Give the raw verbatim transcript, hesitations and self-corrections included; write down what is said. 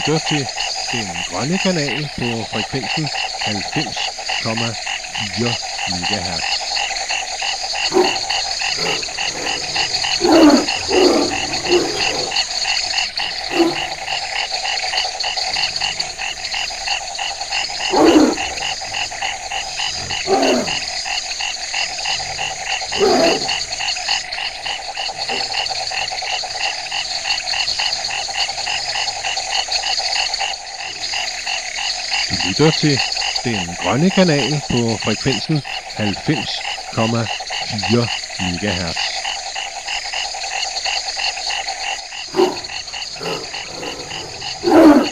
lytter til Den Grønne Kanal på frekvensen halvfems komma fire megahertz. Du lytter til Den Grønne Kanal på frekvensen halvfems komma fire megahertz. Yeah.